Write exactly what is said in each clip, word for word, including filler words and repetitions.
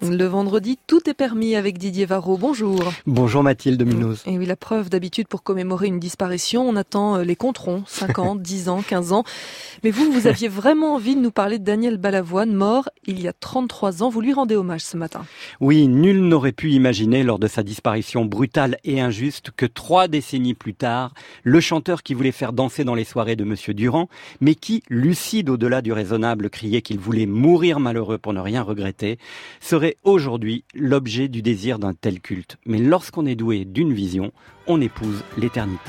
Le vendredi, tout est permis avec Didier Varro. Bonjour. Bonjour Mathilde Munoz. Et oui, la preuve d'habitude pour commémorer une disparition, on attend les comptes ronds, cinq ans, dix ans, quinze ans. Mais vous, vous aviez vraiment envie de nous parler de Daniel Balavoine, mort il y a trente-trois ans. Vous lui rendez hommage ce matin. Oui, nul n'aurait pu imaginer lors de sa disparition brutale et injuste que trois décennies plus tard, le chanteur qui voulait faire danser dans les soirées de Monsieur Durand, mais qui, lucide au-delà du raisonnable, criait qu'il voulait mourir malheureux pour ne rien regretter, serait aujourd'hui l'objet du désir d'un tel culte. Mais lorsqu'on est doué d'une vision, on épouse l'éternité.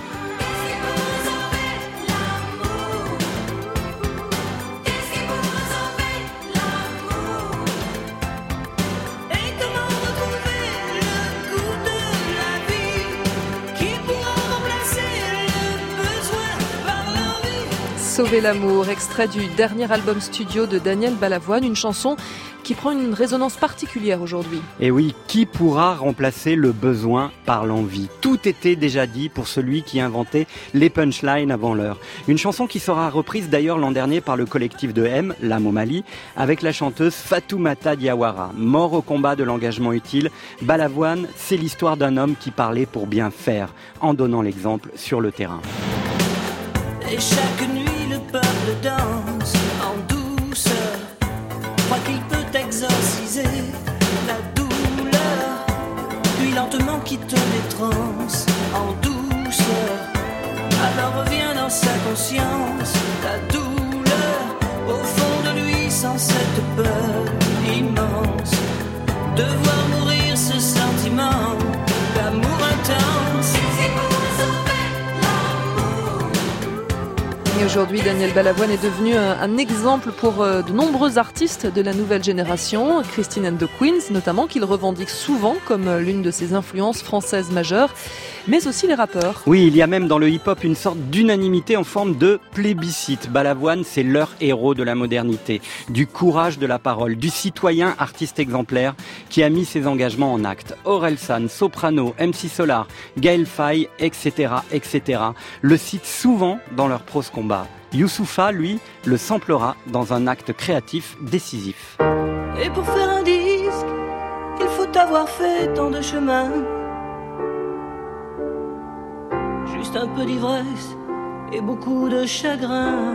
Sauver l'amour, extrait du dernier album studio de Daniel Balavoine, une chanson qui prend une résonance particulière aujourd'hui. Et oui, qui pourra remplacer le besoin par l'envie ? Tout était déjà dit pour celui qui inventait les punchlines avant l'heure. Une chanson qui sera reprise d'ailleurs l'an dernier par le collectif de M, l'âme au Mali, avec la chanteuse Fatoumata Diawara. Mort au combat de l'engagement utile, Balavoine, c'est l'histoire d'un homme qui parlait pour bien faire, en donnant l'exemple sur le terrain. Et chaque nuit le peuple danse en douceur, croit qu'il peut exorciser la douleur, puis lentement quitte les transes en douceur. Alors revient dans sa conscience la douleur, au fond de lui sans cette peur immense de voir mourir ce sentiment d'amour intense. Et aujourd'hui, Daniel Balavoine est devenu un, un exemple pour euh, de nombreux artistes de la nouvelle génération, Christine and the Queens notamment, qu'il revendique souvent comme euh, l'une de ses influences françaises majeures, mais aussi les rappeurs. Oui, il y a même dans le hip-hop une sorte d'unanimité en forme de plébiscite. Balavoine, c'est leur héros de la modernité, du courage de la parole, du citoyen artiste exemplaire qui a mis ses engagements en acte. Orelsan, Soprano, M C Solar, Gaël Faye, et cetera, et cetera le citent souvent dans leur prose combat. Youssoupha, lui, le samplera dans un acte créatif décisif. Et pour faire un disque, il faut avoir fait tant de chemin. Juste un peu d'ivresse et beaucoup de chagrin.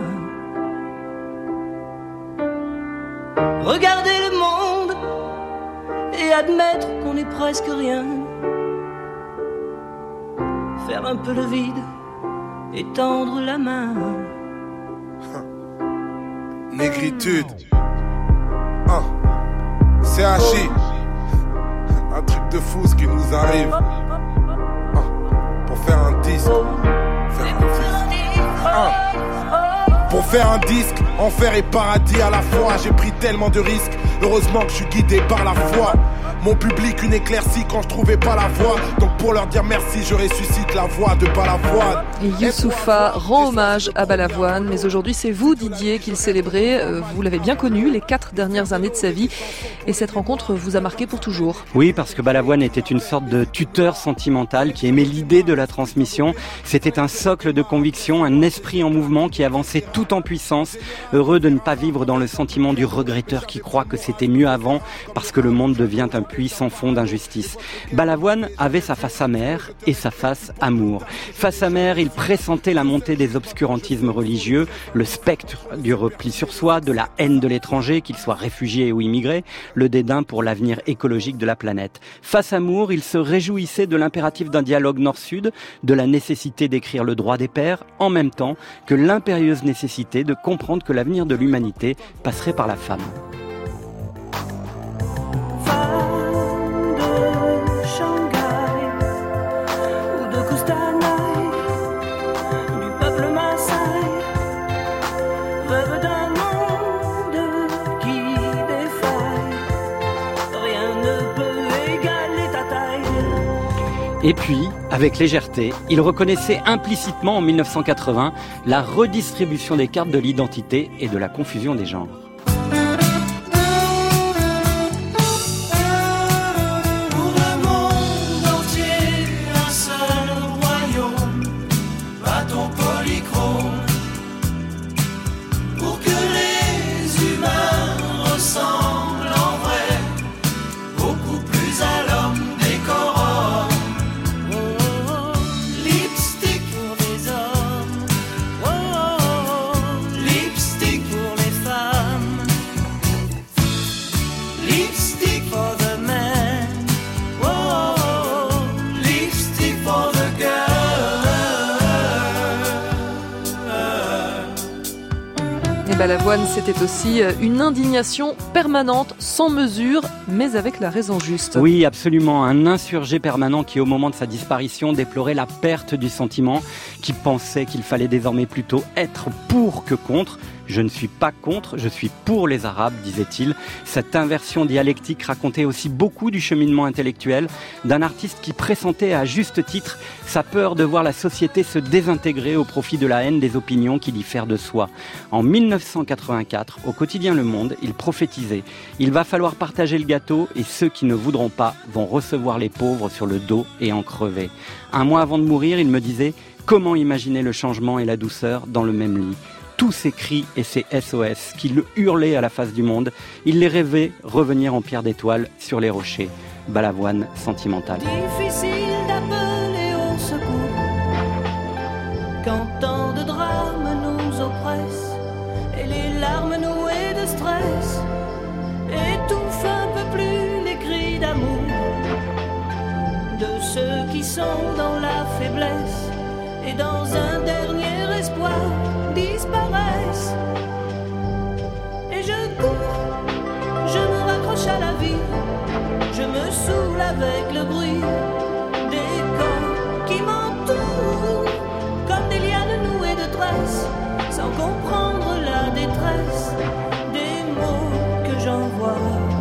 Regarder le monde et admettre qu'on n'est presque rien. Faire un peu le vide et tendre la main. Négritude. Ah. C H I. Un truc de fou ce qui nous arrive. Ah. Pour faire un disque. Faire un disque. Ah. Pour faire un disque, enfer et paradis à la fois. J'ai pris tellement de risques. Heureusement que je suis guidé par la foi. Mon public une éclaircie quand je trouvais pas la voix. Donc pour leur dire merci, je ressuscite la voix de Balavoine. Youssoupha rend hommage à Balavoine, mais aujourd'hui c'est vous Didier qui le célébrez. Vous l'avez bien connu les quatre dernières années de sa vie et cette rencontre vous a marqué pour toujours. Oui, parce que Balavoine était une sorte de tuteur sentimental qui aimait l'idée de la transmission. C'était un socle de conviction, un esprit en mouvement qui avançait tout en puissance, heureux de ne pas vivre dans le sentiment du regretteur qui croit que c'était mieux avant parce que le monde devient un puits sans fond d'injustice. Balavoine avait sa face amère et sa face amour. Face amère, il pressentait la montée des obscurantismes religieux, le spectre du repli sur soi, de la haine de l'étranger, qu'il soit réfugié ou immigré, le dédain pour l'avenir écologique de la planète. Face amour, il se réjouissait de l'impératif d'un dialogue nord-sud, de la nécessité d'écrire le droit des pères, en même temps que l'impérieuse nécessité de comprendre que l'avenir de l'humanité passerait par la femme. Et puis, avec légèreté, il reconnaissait implicitement en mille neuf cent quatre-vingts la redistribution des cartes de l'identité et de la confusion des genres. Balavoine, c'était aussi une indignation permanente, sans mesure, mais avec la raison juste. Oui, absolument. Un insurgé permanent qui, au moment de sa disparition, déplorait la perte du sentiment, qui pensait qu'il fallait désormais plutôt être pour que contre. Je ne suis pas contre, je suis pour les Arabes, disait-il. Cette inversion dialectique racontait aussi beaucoup du cheminement intellectuel d'un artiste qui pressentait à juste titre sa peur de voir la société se désintégrer au profit de la haine des opinions qui diffèrent de soi. En mille neuf cent quatre-vingt-quatre, au quotidien Le Monde, il prophétisait « Il va falloir partager le gâteau et ceux qui ne voudront pas vont recevoir les pauvres sur le dos et en crever. » Un mois avant de mourir, il me disait « Comment imaginer le changement et la douceur dans le même lit ?» Tous ces cris et ces S O S qu'il hurlait à la face du monde, il les rêvait revenir en pierre d'étoile sur les rochers. Balavoine sentimental. Difficile d'appeler au secours quand tant de drames nous oppressent et les larmes nouées de stress étouffent un peu plus les cris d'amour de ceux qui sont dans la faiblesse et dans un dernier espoir disparaissent. Et je cours, je me raccroche à la vie, je me saoule avec le bruit des corps qui m'entourent comme des lianes nouées de tresses, sans comprendre la détresse des mots que j'envoie.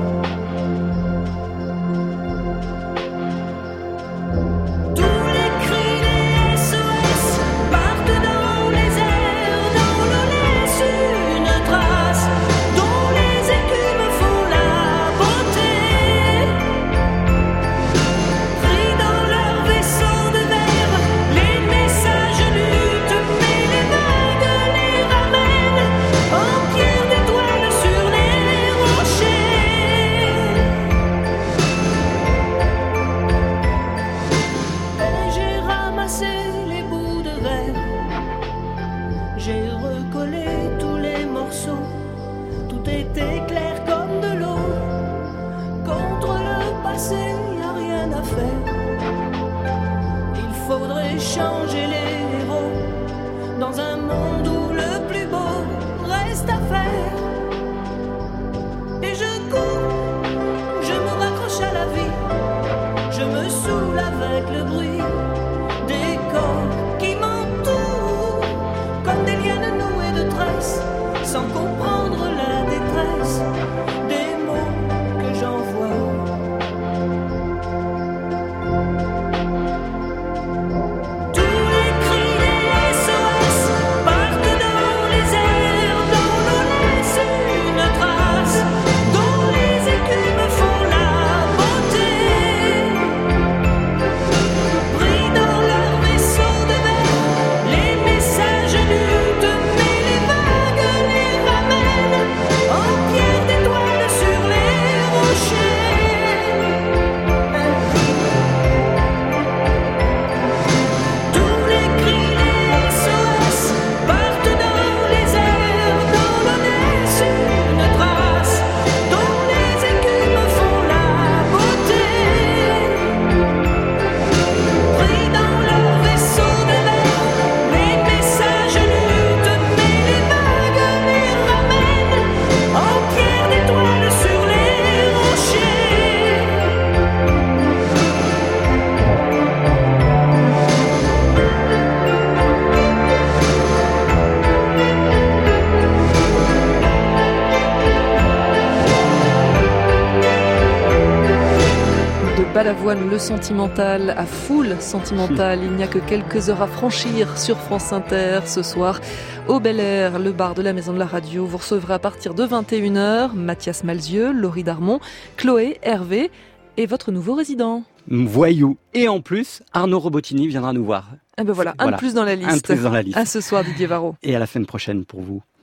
Changer les héros dans un monde où le plus beau reste à faire. Et je cours, je me raccroche à la vie, je me saoule avec le bruit des corps qui m'entourent comme des lianes nouées de tresses, sans comprendre la détresse des mots que j'envoie. Balavoine, le sentimental, à foule sentimentale. Il n'y a que quelques heures à franchir sur France Inter ce soir. Au Bel Air, le bar de la Maison de la Radio. Vous recevrez à partir de vingt et une heures Mathias Malzieu, Laurie Darmon, Chloé, Hervé et votre nouveau résident. Voyou. Et en plus, Arnaud Robotini viendra nous voir. Et ben voilà, un voilà. de plus dans la liste. Un de plus dans la liste. À ce soir, Didier Varro. Et à la semaine prochaine pour vous.